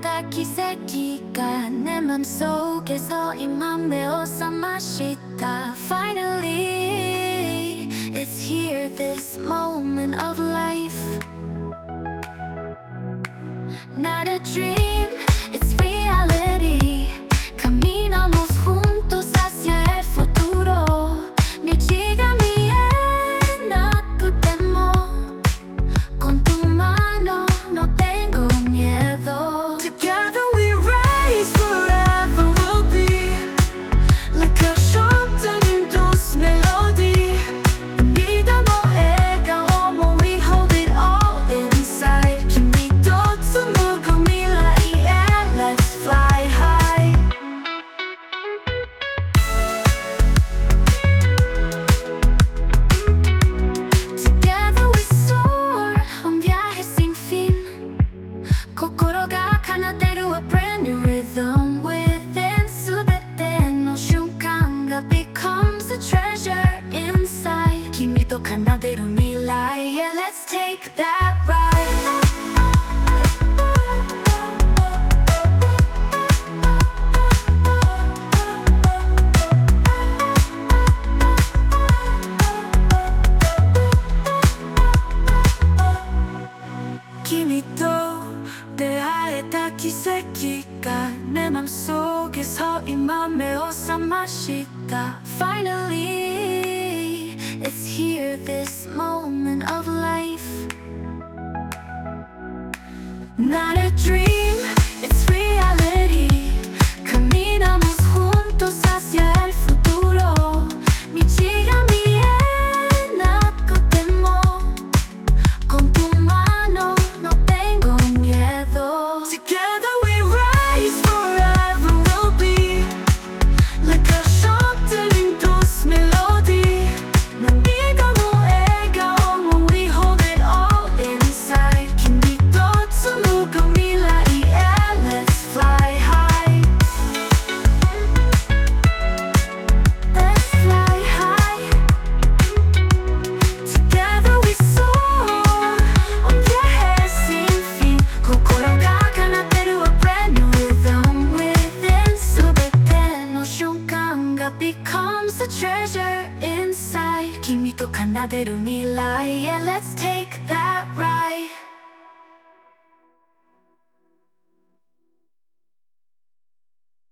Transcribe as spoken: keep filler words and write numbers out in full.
た奇跡が내 맘속에서 이 맘에 오사마시다 Finally, it's here, this moment of life Not a dream, it's reality Caminamos juntos hacia el futuro 미치가 위해 놔둘 con tu mano no tengo miedo Together we rise forever we'll be Like a shot in those melody vida 너애가 오면 we hold it all inside 준비도 숨고 미라이에 let's fly high Together we soar un viaje sin fin心が奏でる a brand new rhythm within 全ての瞬間が becomes a treasure inside 君と奏でる未来 Yeah, let's take that ride君と出会えた奇跡が내 맘속에서 이 맘에 오사마시다 Finally, it's here, this moment of life Not a dream, it's reality Caminamos juntos hacia el futuro 미치가 위해 놔둘 con tu mano no tengo miedo Together we rise forever we'll be Like a shot in those melody 네가 너애가 오면 we hold it all inside 김비도 숨고 미라이에 let's fly high Let's fly high Together we soar un viaje sin fin心が奏でる a brand new rhythm within 全ての瞬間が becomes a treasure inside 君と奏でる未来 Yeah, let's take that